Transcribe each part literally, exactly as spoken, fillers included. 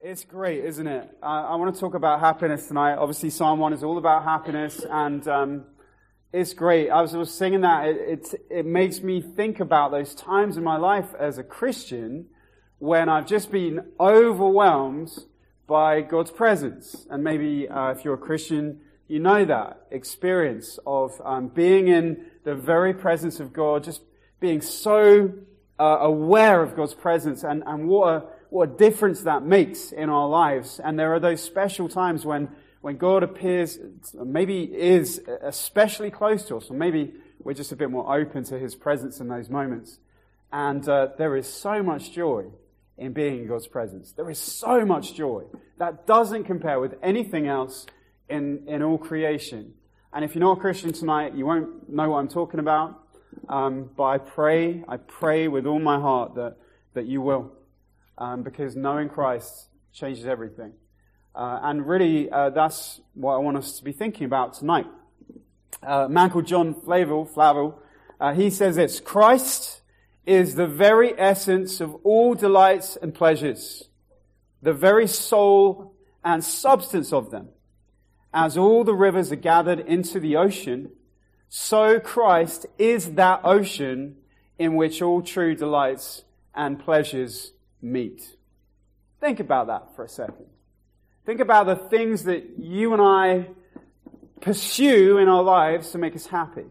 It's great, isn't it? Uh, I want to talk about happiness tonight. Obviously, Psalm one is all about happiness, and um, it's great. I was, I was singing that. It, it, it makes me think about those times in my life as a Christian when I've just been overwhelmed by God's presence. And maybe uh, if you're a Christian, you know that experience of um, being in the very presence of God, just being so uh, aware of God's presence, and, and what a What a difference that makes in our lives. And there are those special times when, when God appears, maybe is especially close to us, or maybe we're just a bit more open to His presence in those moments. And uh, there is so much joy in being in God's presence. There is so much joy that doesn't compare with anything else in, in all creation. And if you're not a Christian tonight, you won't know what I'm talking about. Um, but I pray, I pray with all my heart that, that you will. Um, because knowing Christ changes everything. Uh, and really, uh, that's what I want us to be thinking about tonight. Uh, a man called John Flavel, Flavel uh, he says this: Christ is the very essence of all delights and pleasures, the very soul and substance of them. As all the rivers are gathered into the ocean, so Christ is that ocean in which all true delights and pleasures meet. Think about that for a second. Think about the things that you and I pursue in our lives to make us happy.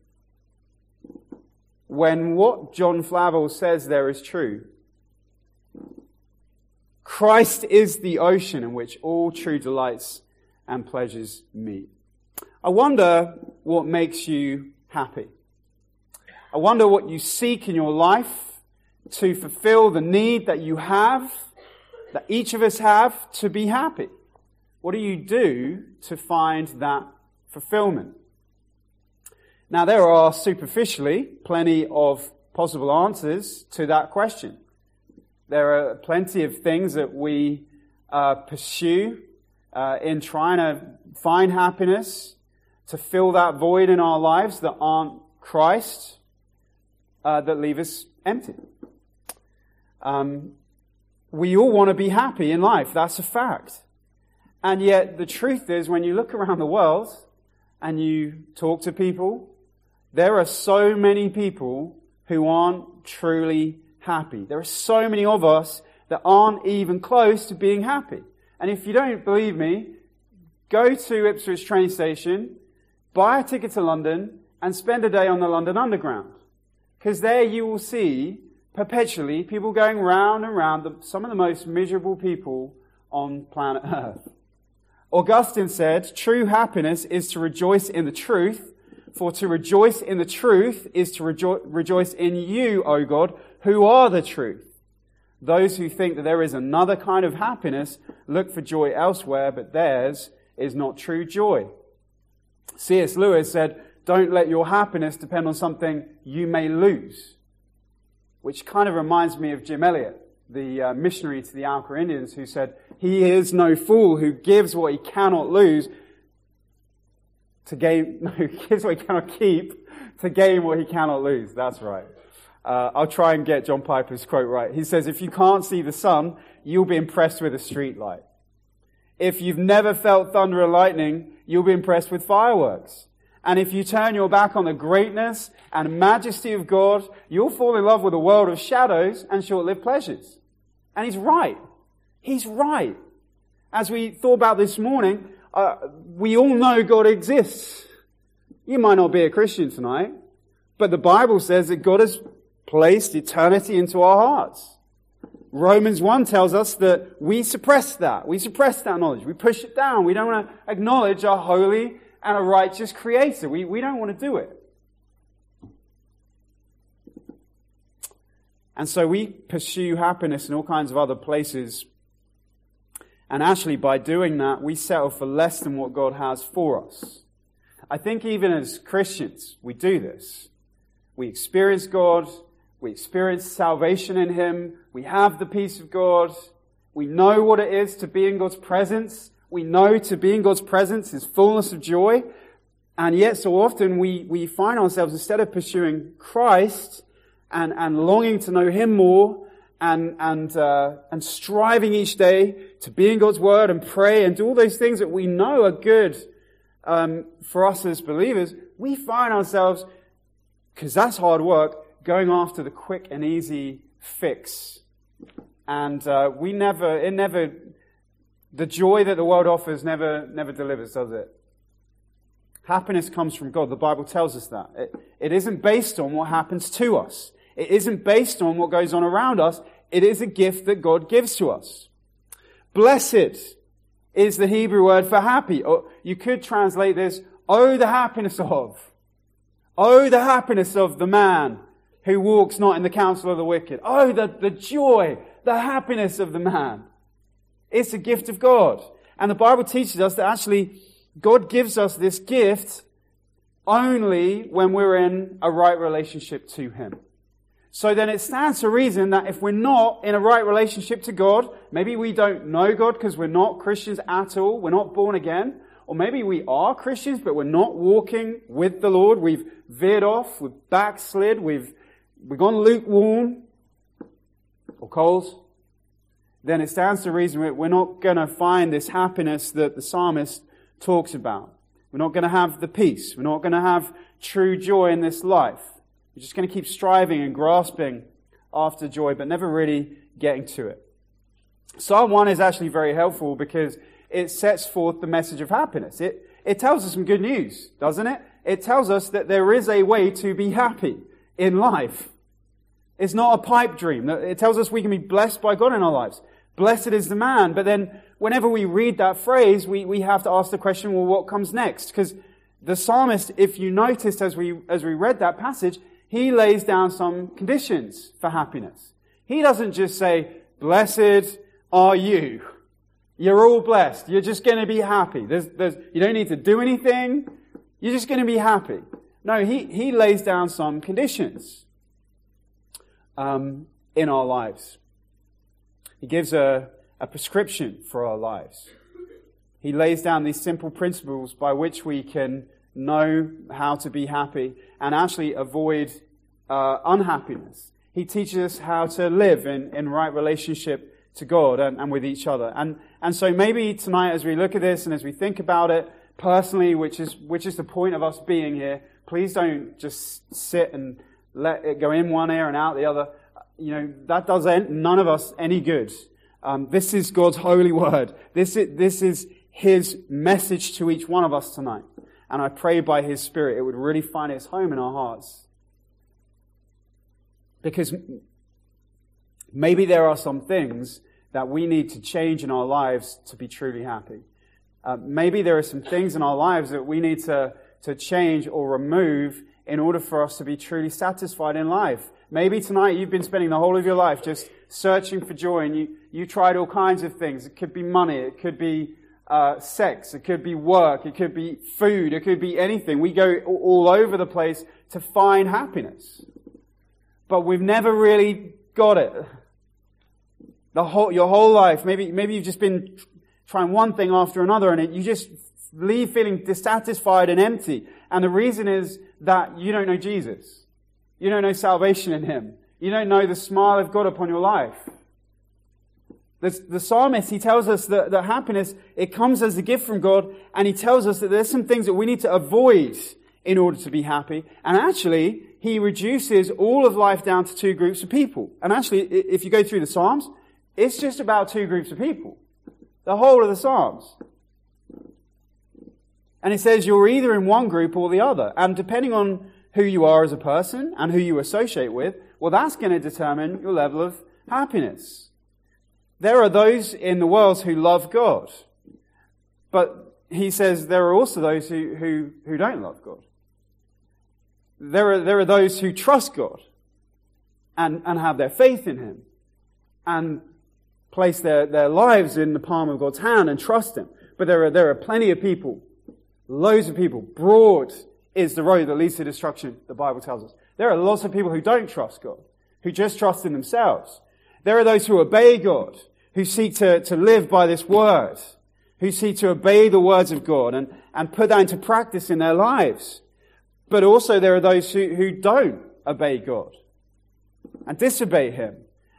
When what John Flavel says there is true, Christ is the ocean in which all true delights and pleasures meet. I wonder what makes you happy. I wonder what you seek in your life to fulfill the need that you have, that each of us have, to be happy. What do you do to find that fulfillment? Now, there are superficially plenty of possible answers to that question. There are plenty of things that we uh, pursue uh, in trying to find happiness, to fill that void in our lives that aren't Christ, uh, that leave us empty. Um, we all want to be happy in life. That's a fact. And yet the truth is, when you look around the world and you talk to people, there are so many people who aren't truly happy. There are so many of us that aren't even close to being happy. And if you don't believe me, go to Ipswich train station, buy a ticket to London, and spend a day on the London Underground. Because there you will see perpetually people going round and round, the, some of the most miserable people on planet Earth. Augustine said, true happiness is to rejoice in the truth, for to rejoice in the truth is to rejo- rejoice in you, O God, who are the truth. Those who think that there is another kind of happiness look for joy elsewhere, but theirs is not true joy. C S Lewis said, don't let your happiness depend on something you may lose. Which kind of reminds me of Jim Elliot, the uh, missionary to the Auca Indians, who said, he is no fool who gives what he cannot lose to gain, no, who gives what he cannot keep to gain what he cannot lose. That's right. Uh, I'll try and get John Piper's quote right. He says, if you can't see the sun, you'll be impressed with a street light. If you've never felt thunder or lightning, you'll be impressed with fireworks. And if you turn your back on the greatness and majesty of God, you'll fall in love with a world of shadows and short-lived pleasures. And he's right. He's right. As we thought about this morning, uh, we all know God exists. You might not be a Christian tonight, but the Bible says that God has placed eternity into our hearts. Romans one tells us that we suppress that. We suppress that knowledge. We push it down. We don't want to acknowledge our holy and a righteous Creator. We, we don't want to do it. And so we pursue happiness in all kinds of other places. And actually, by doing that, we settle for less than what God has for us. I think even as Christians, we do this. We experience God. We experience salvation in Him. We have the peace of God. We know what it is to be in God's presence. We know to be in God's presence is fullness of joy. And yet so often we, we find ourselves, instead of pursuing Christ and, and longing to know Him more and and uh, and striving each day to be in God's Word and pray and do all those things that we know are good um, for us as believers, we find ourselves, because that's hard work, going after the quick and easy fix. And uh, we never, it never, the joy that the world offers never, never delivers, does it? Happiness comes from God. The Bible tells us that. It, it isn't based on what happens to us. It isn't based on what goes on around us. It is a gift that God gives to us. Blessed is the Hebrew word for happy. Or you could translate this, oh, the happiness of. Oh, the happiness of the man who walks not in the counsel of the wicked. Oh, the, the joy, the happiness of the man. It's a gift of God. And the Bible teaches us that actually God gives us this gift only when we're in a right relationship to Him. So then it stands to reason that if we're not in a right relationship to God, maybe we don't know God because we're not Christians at all, we're not born again, or maybe we are Christians but we're not walking with the Lord, we've veered off, we've backslid, we've we've gone lukewarm or cold, then it stands to reason we're not going to find this happiness that the psalmist talks about. We're not going to have the peace. We're not going to have true joy in this life. We're just going to keep striving and grasping after joy, but never really getting to it. Psalm one is actually very helpful because it sets forth the message of happiness. It, it tells us some good news, doesn't it? It tells us that there is a way to be happy in life. It's not a pipe dream. It tells us we can be blessed by God in our lives. Blessed is the man. But then whenever we read that phrase, we, we have to ask the question, well, what comes next? Because the psalmist, if you noticed as we, as we read that passage, he lays down some conditions for happiness. He doesn't just say, blessed are you. You're all blessed. You're just going to be happy. There's, there's, you don't need to do anything. You're just going to be happy. No, he, he lays down some conditions um, in our lives. He gives a, a prescription for our lives. He lays down these simple principles by which we can know how to be happy and actually avoid uh, unhappiness. He teaches us how to live in, in right relationship to God and, and with each other. And, and so maybe tonight as we look at this and as we think about it personally, which is, which is the point of us being here, please don't just sit and let it go in one ear and out the other. You know, that does none of us any good. Um, this is God's holy word. This is, this is His message to each one of us tonight. And I pray by His Spirit it would really find its home in our hearts. Because maybe there are some things that we need to change in our lives to be truly happy. Uh, maybe there are some things in our lives that we need to, to change or remove in order for us to be truly satisfied in life. Maybe tonight you've been spending the whole of your life just searching for joy and you, you tried all kinds of things. It could be money, it could be uh, sex, it could be work, it could be food, it could be anything. We go all over the place to find happiness. But we've never really got it. The whole, your whole life, maybe, maybe you've just been trying one thing after another and it, you just leave feeling dissatisfied and empty. And the reason is that you don't know Jesus. You don't know salvation in Him. You don't know the smile of God upon your life. The, the psalmist, he tells us that, that happiness, it comes as a gift from God, and he tells us that there's some things that we need to avoid in order to be happy. And actually, he reduces all of life down to two groups of people. And actually, if you go through the Psalms, it's just about two groups of people. The whole of the Psalms. And it says you're either in one group or the other. And depending on who you are as a person and who you associate with, well, that's going to determine your level of happiness. There are those in the world who love God. But he says there are also those who, who, who don't love God. There are, there are those who trust God and, and have their faith in Him and place their, their lives in the palm of God's hand and trust Him. But there are, there are plenty of people, loads of people. Broad is the road that leads to destruction, the Bible tells us. There are lots of people who don't trust God, who just trust in themselves. There are those who obey God, who seek to, to live by this word, who seek to obey the words of God and, and put that into practice in their lives. But also there are those who, who don't obey God and disobey Him.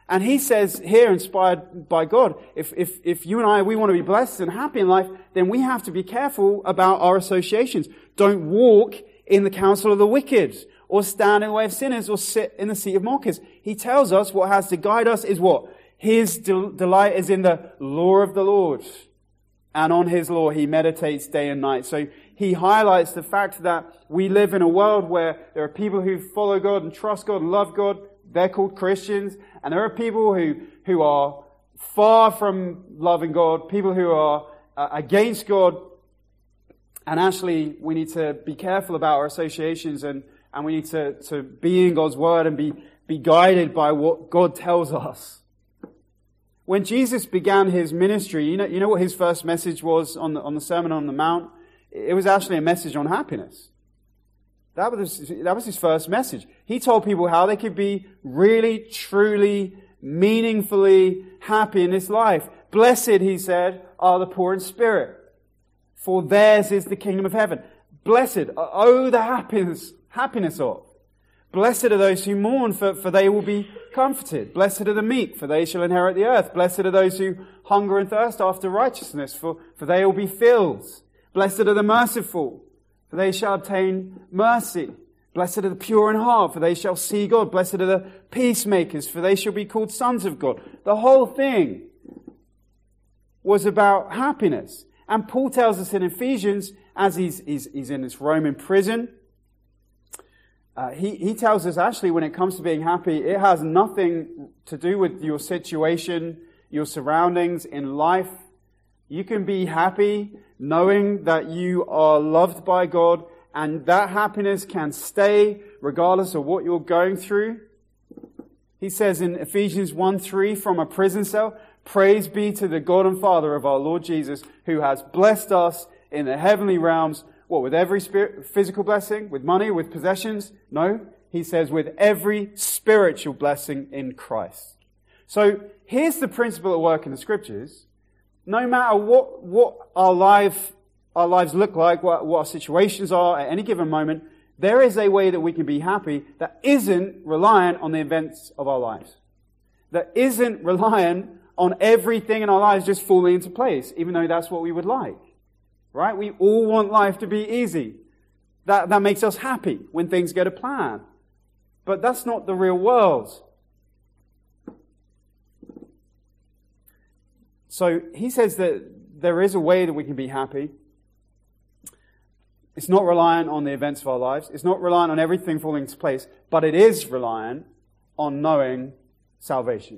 And he says here, inspired by God, if, if, if you and I, we want to be blessed and happy in life, then we have to be careful about our associations. Don't walk in the counsel of the wicked, or stand in the way of sinners, or sit in the seat of mockers. He tells us what has to guide us is what? His del- delight is in the law of the Lord. And on his law he meditates day and night. So he highlights the fact that we live in a world where there are people who follow God and trust God and love God. They're called Christians. And there are people who, who are far from loving God, people who are uh, against God. And actually, we need to be careful about our associations, and, and we need to, to be in God's Word and be, be guided by what God tells us. When Jesus began his ministry, you know, you know what his first message was on the, on the Sermon on the Mount? It was actually a message on happiness. That was, that was his first message. He told people how they could be really, truly, meaningfully happy in this life. Blessed, he said, are the poor in spirit, for theirs is the kingdom of heaven. Blessed, oh, the happiness, happiness of. Blessed are those who mourn, for, for they will be comforted. Blessed are the meek, for they shall inherit the earth. Blessed are those who hunger and thirst after righteousness, for, for they will be filled. Blessed are the merciful, for they shall obtain mercy. Blessed are the pure in heart, for they shall see God. Blessed are the peacemakers, for they shall be called sons of God. The whole thing was about happiness. And Paul tells us in Ephesians, as he's, he's, he's in this Roman prison, uh, he, he tells us actually when it comes to being happy, it has nothing to do with your situation, your surroundings in life. You can be happy knowing that you are loved by God, and that happiness can stay regardless of what you're going through. He says in Ephesians one three, from a prison cell, praise be to the God and Father of our Lord Jesus, who has blessed us in the heavenly realms. What, with every spirit, physical blessing? With money? With possessions? No. He says with every spiritual blessing in Christ. So here's the principle at work in the Scriptures. No matter what, what our life, our lives look like, what, what our situations are at any given moment, there is a way that we can be happy that isn't reliant on the events of our lives. That isn't reliant on everything in our lives just falling into place, even though that's what we would like. Right? We all want life to be easy. That, that makes us happy when things go to plan. But that's not the real world. So he says that there is a way that we can be happy. It's not reliant on the events of our lives. It's not reliant on everything falling into place. But it is reliant on knowing salvation.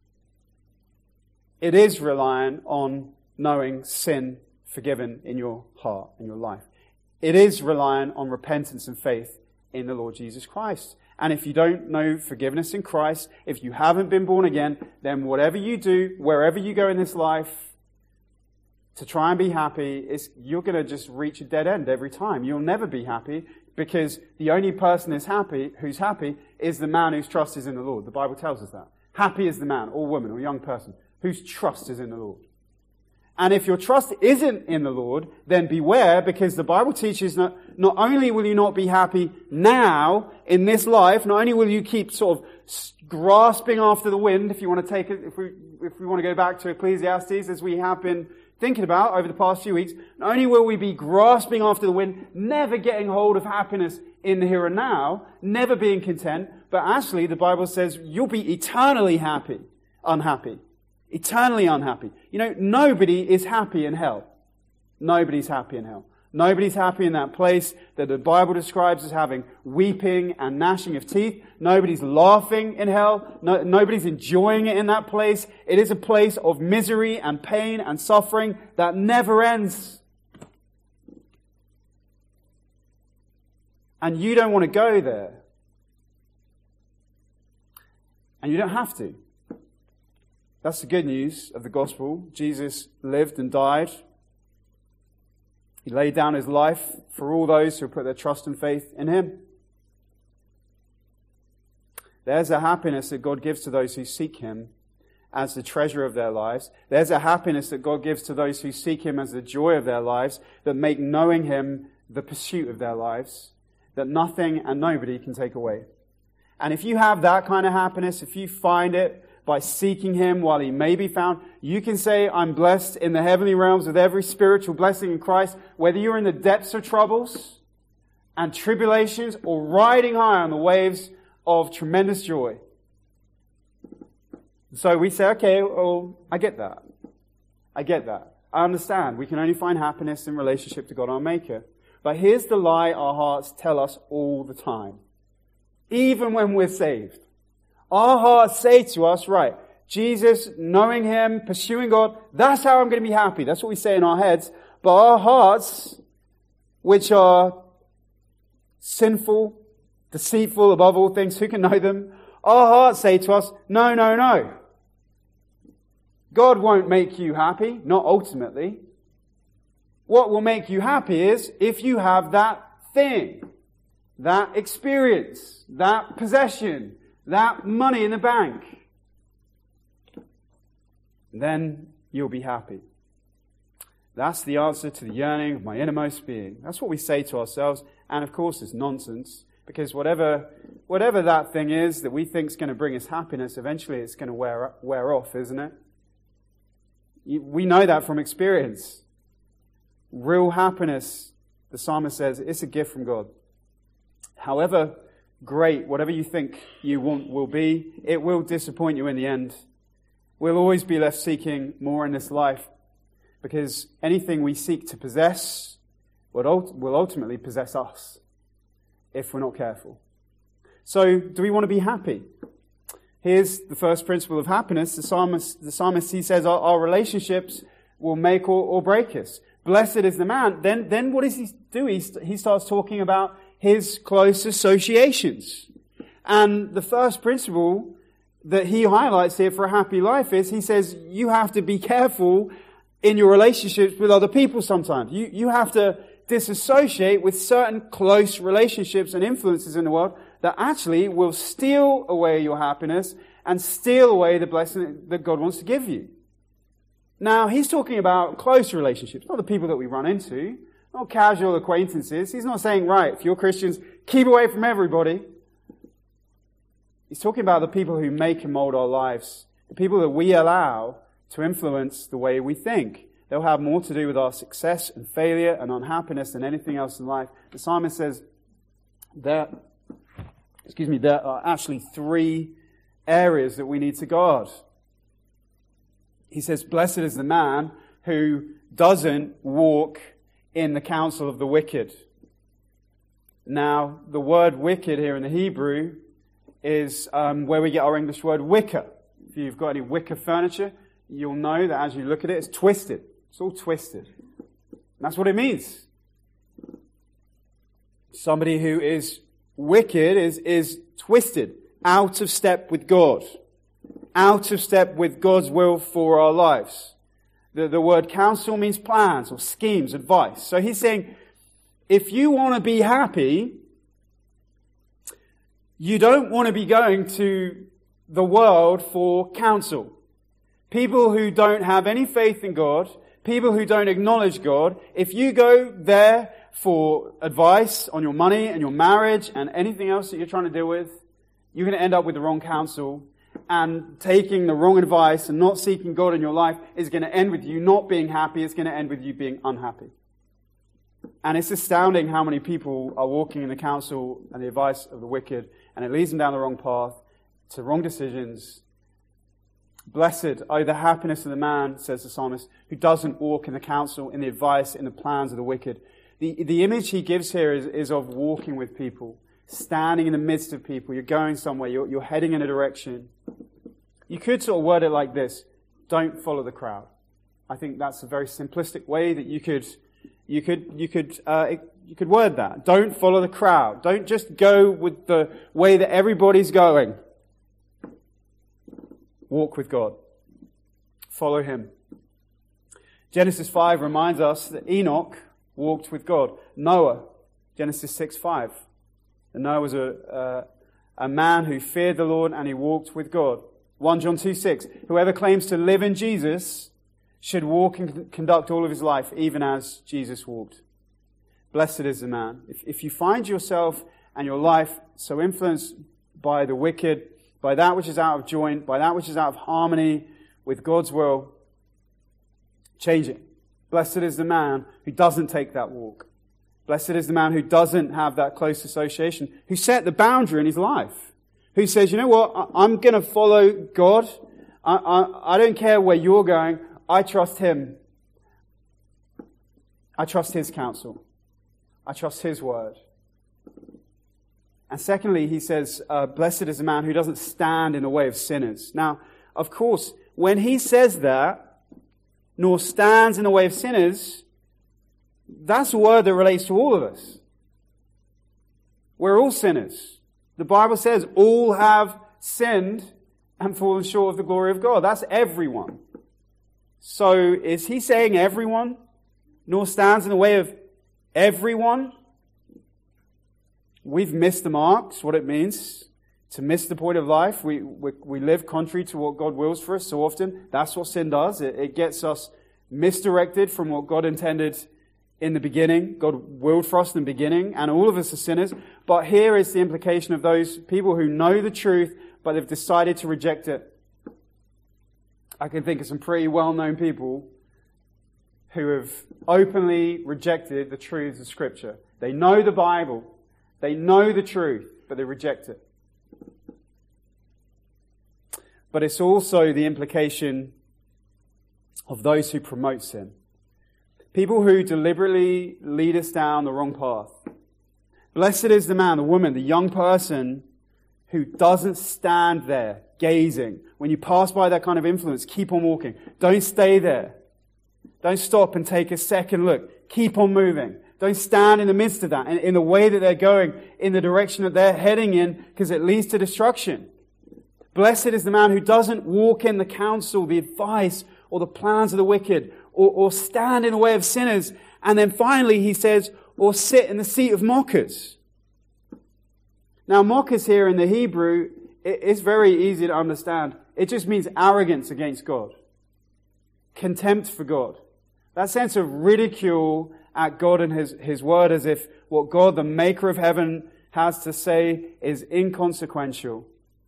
It is reliant on knowing sin forgiven in your heart, in your life. It is reliant on repentance and faith in the Lord Jesus Christ. And if you don't know forgiveness in Christ, if you haven't been born again, then whatever you do, wherever you go in this life, to try and be happy, is you're going to just reach a dead end every time. You'll never be happy, because the only person is happy, who's happy is the man whose trust is in the Lord. The Bible tells us that. Happy is the man, or woman, or young person, whose trust is in the Lord. And if your trust isn't in the Lord, then beware, because the Bible teaches that not only will you not be happy now in this life, not only will you keep sort of grasping after the wind, if you want to take it, if we, if we want to go back to Ecclesiastes, as we have been thinking about over the past few weeks, not only will we be grasping after the wind, never getting hold of happiness in the here and now, never being content, but actually the Bible says you'll be eternally happy, unhappy. Eternally unhappy. You know, nobody is happy in hell. Nobody's happy in hell. Nobody's happy in that place that the Bible describes as having weeping and gnashing of teeth. Nobody's laughing in hell. No, nobody's enjoying it in that place. It is a place of misery and pain and suffering that never ends. And you don't want to go there. And you don't have to. That's the good news of the gospel. Jesus lived and died. He laid down his life for all those who put their trust and faith in him. There's a happiness that God gives to those who seek him as the treasure of their lives. There's a happiness that God gives to those who seek him as the joy of their lives, that make knowing him the pursuit of their lives, that nothing and nobody can take away. And if you have that kind of happiness, if you find it, by seeking Him while He may be found. You can say, I'm blessed in the heavenly realms with every spiritual blessing in Christ, whether you're in the depths of troubles and tribulations or riding high on the waves of tremendous joy. So we say, okay, well, I get that. I get that. I understand. We can only find happiness in relationship to God our Maker. But here's the lie our hearts tell us all the time. Even when we're saved. Our hearts say to us, right, Jesus, knowing Him, pursuing God, that's how I'm going to be happy. That's what we say in our heads. But our hearts, which are sinful, deceitful above all things, who can know them? Our hearts say to us, no, no, no. God won't make you happy, not ultimately. What will make you happy is if you have that thing, that experience, that possession, that money in the bank. Then you'll be happy. That's the answer to the yearning of my innermost being. That's what we say to ourselves. And of course it's nonsense. Because whatever whatever that thing is that we think is going to bring us happiness, eventually it's going to wear, wear off, isn't it? We know that from experience. Real happiness, the psalmist says, it's a gift from God. However great, whatever you think you want will be, it will disappoint you in the end. We'll always be left seeking more in this life because anything we seek to possess will ultimately possess us if we're not careful. So, do we want to be happy? Here's the first principle of happiness. The psalmist, the psalmist he says, our, our relationships will make or, or break us. Blessed is the man. Then, then what does he do? He, he starts talking about his close associations. And the first principle that he highlights here for a happy life is, he says, you have to be careful in your relationships with other people sometimes. You, you have to disassociate with certain close relationships and influences in the world that actually will steal away your happiness and steal away the blessing that God wants to give you. Now, he's talking about close relationships, not the people that we run into, not casual acquaintances. He's not saying, right, if you're Christians, keep away from everybody. He's talking about the people who make and mold our lives, the people that we allow to influence the way we think. They'll have more to do with our success and failure and unhappiness than anything else in life. The psalmist says there, excuse me, there are actually three areas that we need to guard. He says, blessed is the man who doesn't walk in the counsel of the wicked. Now, the word wicked here in the Hebrew is um, where we get our English word wicker. If you've got any wicker furniture, you'll know that as you look at it, it's twisted. It's all twisted. And that's what it means. Somebody who is wicked is, is twisted, out of step with God. Out of step with God's will for our lives. The, the word counsel means plans or schemes, advice. So he's saying, if you want to be happy, you don't want to be going to the world for counsel. People who don't have any faith in God, people who don't acknowledge God, if you go there for advice on your money and your marriage and anything else that you're trying to deal with, you're going to end up with the wrong counsel. And taking the wrong advice and not seeking God in your life is going to end with you not being happy. It's going to end with you being unhappy. And it's astounding how many people are walking in the counsel and the advice of the wicked, and it leads them down the wrong path, to wrong decisions. Blessed, oh, the happiness of the man, says the psalmist, who doesn't walk in the counsel, in the advice, in the plans of the wicked. The, the image he gives here is, is of walking with people. Standing in the midst of people, you're going somewhere, you're, you're heading in a direction. You could sort of word it like this: don't follow the crowd. I think that's a very simplistic way that you could, you could, you could, uh, you could word that. Don't follow the crowd. Don't just go with the way that everybody's going. Walk with God. Follow Him. Genesis five reminds us that Enoch walked with God. Noah, Genesis six five. And Noah was a, uh, a man who feared the Lord and he walked with God. First John two six. Whoever claims to live in Jesus should walk and conduct all of his life even as Jesus walked. Blessed is the man. If, if you find yourself and your life so influenced by the wicked, by that which is out of joint, by that which is out of harmony with God's will, changing. Blessed is the man who doesn't take that walk. Blessed is the man who doesn't have that close association, who set the boundary in his life, who says, you know what, I'm going to follow God. I, I, I don't care where you're going. I trust Him. I trust His counsel. I trust His word. And secondly, he says, uh, blessed is the man who doesn't stand in the way of sinners. Now, of course, when he says that, nor stands in the way of sinners, that's a word that relates to all of us. We're all sinners. The Bible says all have sinned and fallen short of the glory of God. That's everyone. So is he saying everyone? Nor stands in the way of everyone? We've missed the mark. That's what it means to miss the point of life. We, we, we live contrary to what God wills for us so often. That's what sin does. It, it gets us misdirected from what God intended in the beginning. God willed for us in the beginning, and all of us are sinners. But here is the implication of those people who know the truth, but they've decided to reject it. I can think of some pretty well-known people who have openly rejected the truths of Scripture. They know the Bible. They know the truth, but they reject it. But it's also the implication of those who promote sin. People who deliberately lead us down the wrong path. Blessed is the man, the woman, the young person who doesn't stand there gazing. When you pass by that kind of influence, keep on walking. Don't stay there. Don't stop and take a second look. Keep on moving. Don't stand in the midst of that, in, in the way that they're going, in the direction that they're heading in, because it leads to destruction. Blessed is the man who doesn't walk in the counsel, the advice, or the plans of the wicked, or, or stand in the way of sinners. And then finally he says, or sit in the seat of mockers. Now mockers here in the Hebrew, it, it's very easy to understand. It just means arrogance against God. Contempt for God. That sense of ridicule at God and His, His word, as if what God, the maker of heaven, has to say is inconsequential.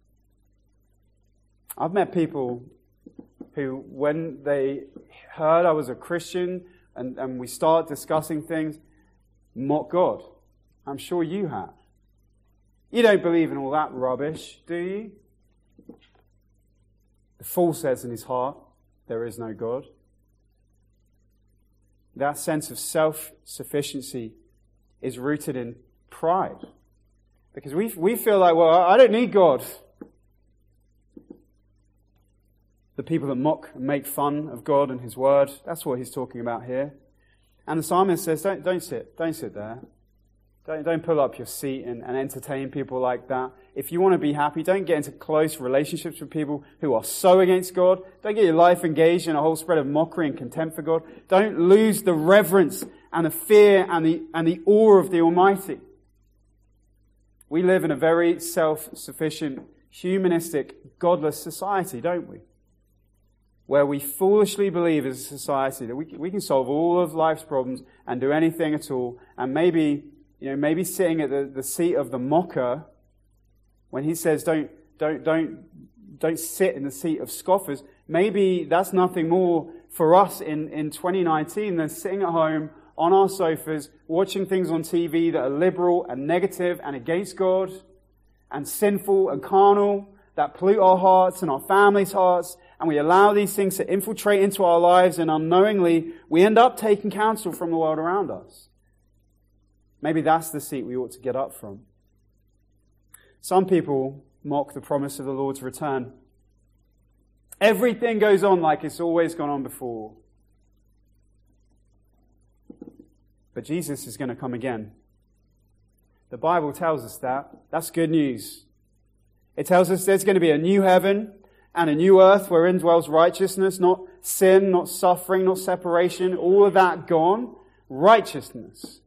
I've met people who, when they heard I was a Christian and, and we start discussing things, mock God. I'm sure you have. You don't believe in all that rubbish, do you? The fool says in his heart, there is no God. That sense of self-sufficiency is rooted in pride. Because we we feel like, well, I don't need God. The people that mock and make fun of God and His word, that's what he's talking about here. And the psalmist says, don't, don't sit, don't sit there. Don't, don't pull up your seat and, and entertain people like that. If you want to be happy, don't get into close relationships with people who are so against God. Don't get your life engaged in a whole spread of mockery and contempt for God. Don't lose the reverence and the fear and the, and the awe of the Almighty. We live in a very self-sufficient, humanistic, godless society, don't we? Where we foolishly believe as a society that we, we can solve all of life's problems and do anything at all. And maybe, you know, maybe sitting at the, the seat of the mocker, when he says don't, don't, don't, don't sit in the seat of scoffers, maybe that's nothing more for us in, in twenty nineteen than sitting at home on our sofas, watching things on T V that are liberal and negative and against God and sinful and carnal, that pollute our hearts and our families' hearts, and we allow these things to infiltrate into our lives, and unknowingly we end up taking counsel from the world around us. Maybe that's the seat we ought to get up from. Some people mock the promise of the Lord's return. Everything goes on like it's always gone on before. But Jesus is going to come again. The Bible tells us that. That's good news. It tells us there's going to be a new heaven and a new earth wherein dwells righteousness, not sin, not suffering, not separation, all of that gone. Righteousness.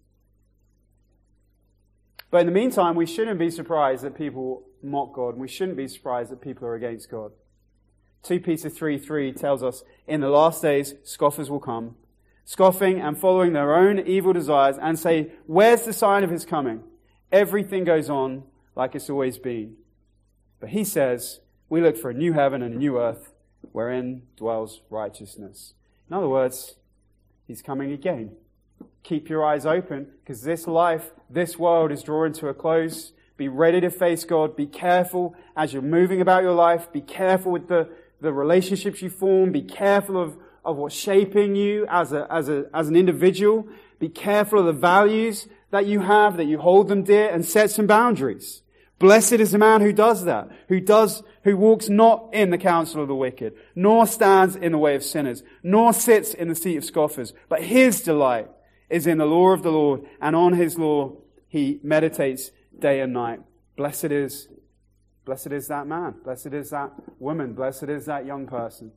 But in the meantime, we shouldn't be surprised that people mock God, and we shouldn't be surprised that people are against God. Second Peter three three tells us, in the last days, scoffers will come, scoffing and following their own evil desires, and say, where's the sign of His coming? Everything goes on like it's always been. But he says, we look for a new heaven and a new earth wherein dwells righteousness. In other words, he's coming again. Keep your eyes open, because this life, this world is drawing to a close. Be ready to face God. Be careful as you're moving about your life. Be careful with the, the relationships you form. Be careful of, of what's shaping you as a, as a, as an individual. Be careful of the values that you have, that you hold them dear, and set some boundaries. Blessed is the man who does that, who does, who walks not in the counsel of the wicked, nor stands in the way of sinners, nor sits in the seat of scoffers, but his delight is in the law of the Lord, and on his law he meditates day and night. Blessed is, blessed is that man, blessed is that woman, blessed is that young person.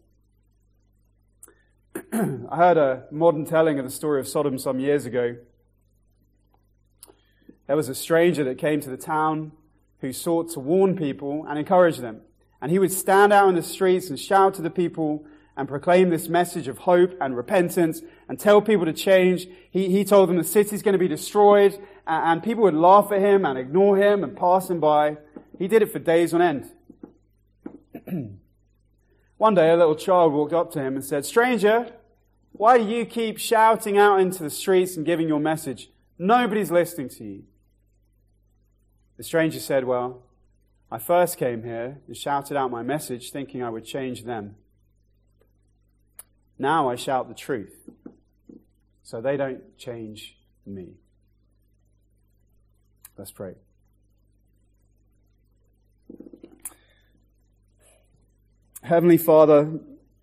I heard a modern telling of the story of Sodom some years ago. There was a stranger that came to the town who sought to warn people and encourage them. And he would stand out in the streets and shout to the people and proclaim this message of hope and repentance and tell people to change. He, he told them the city's going to be destroyed, and, and people would laugh at him and ignore him and pass him by. He did it for days on end. One day a little child walked up to him and said, "Stranger, why do you keep shouting out into the streets and giving your message? Nobody's listening to you." The stranger said, "Well, I first came here and shouted out my message thinking I would change them. Now I shout the truth, so they don't change me." Let's pray. Heavenly Father,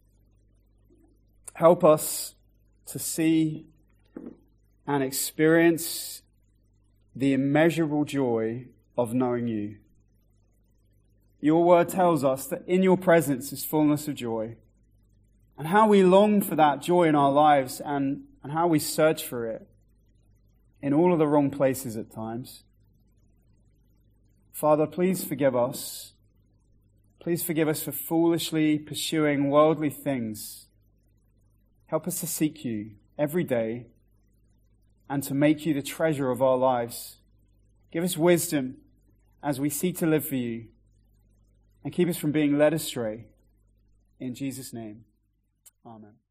help us to see and experience the immeasurable joy of knowing you. Your word tells us that in your presence is fullness of joy, and how we long for that joy in our lives, and, and how we search for it in all of the wrong places at times. Father, please forgive us. Please forgive us for foolishly pursuing worldly things. Help us to seek you every day and to make you the treasure of our lives. Give us wisdom as we seek to live for you, and keep us from being led astray. In Jesus' name, amen.